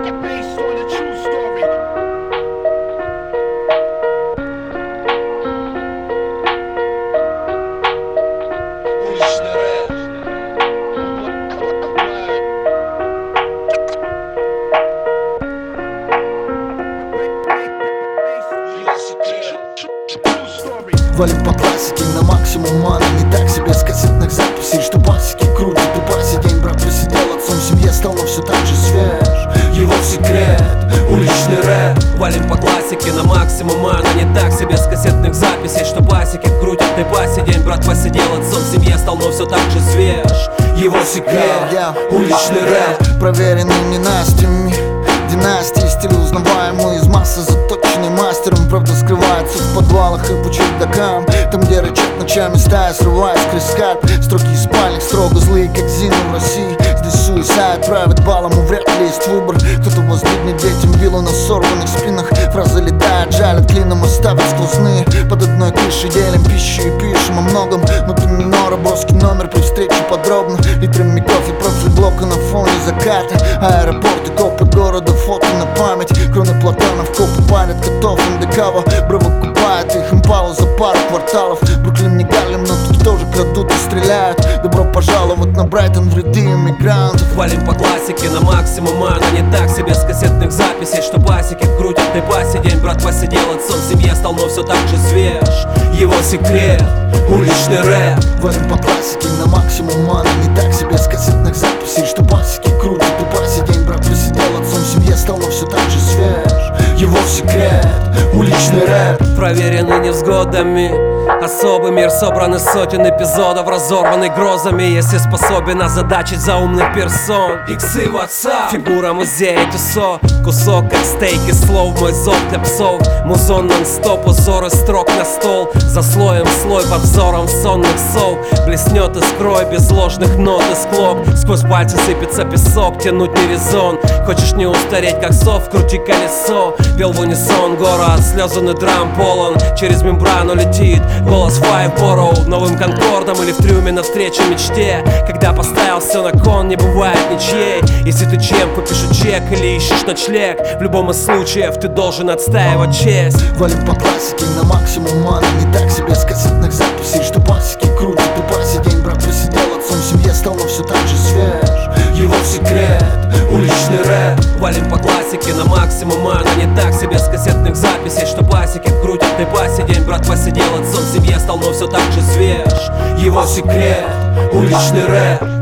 Based on a true story. Уличный рэп. Валим по классике на максимум, мана не так себе с кассетных записей, что басики крутят. И по сей день брат просидел отцом в семье, стал, но все так же свеж. Его секрет, уличный рэп. Валим по классике на максимум, мана не так себе с кассетных записей, что басики крутят. И по сей день брат посидел отцом в семье, стал, но все так же свеж. Его секрет, уличный рэп. Проверенный ненастьями династии, стиль узнаваемый из массы, заточенный мастером. Правда скрывается в подвалах и по чердакам, там, где рычат ночами стая, срываясь крескат. Строки из спальник, строго злые, как Зина в России. Здесь суицид правит балом, и вряд ли есть выбор. Кто-то воздвигнет детям виллу на сорванных спинах. Фразы летают, жалят клином, оставят сквозные. Под одной крышей делим пищу и пишем о многом. Но ты минора, броский номер при встрече подробно. Литрами кофе, профиль блока на фоне заката. Аэропорты, копы города, фото на память. Кроны платанов, копы палят котов андекава. Браво купает их импала за пару кварталов. Бруклин не Гарлем, но тут тоже крадут и стреляют. Добро пожаловать на Брайтон в ряды иммигрантов. Валим по классике на максимум, она не так себе с кассетных записей, что басики крутят. И по сей день брат посидел отцом в семье, стал, но все так же свеж. Его секрет, уличный рэп. Валим по классике на максимум, она не так себе с кассетных записей, что басики крутят. И по сей день брат просидел отцом в семье, стал, но все так же свеж. Его секрет, уличный рэп. Проверенный невзгодами, особый мир собран из сотен эпизодов, разорванный грозами. Если способен озадачить заумных персон, иксы в отца, фигура музея Тюсо. Кусок как стейк из слов, мой зов для псов. Музон нон-стоп, узоры строк на стол. За слоем слой под взором сонных сов. Блеснет искрой без ложных нот и склоп. Сквозь пальцы сыпется песок, тянуть не резон. Хочешь не устареть как сов, крути колесо. Пел в унисон город, слезанный драм полон. Через мембрану летит голос Five Borough. Новым конкордом или в трюме навстречу мечте. Когда поставил все на кон, не бывает ничьей. Если ты чем купишь чек или ищешь ночлег, в любом из случаев ты должен отстаивать честь. Валим по классике на максимум, она не так себе с кассетных записей, что басики крутят. И по сей день брат просидел отцом в семье, стал, но все так же свеж. Его секрет, уличный рэп. Валим по классике на максимум, она не так себе с кассетных записей, что басики крутят. И по сей день брат посидел отцом в семье, стал, но все так же свеж. Его секрет, уличный рэп.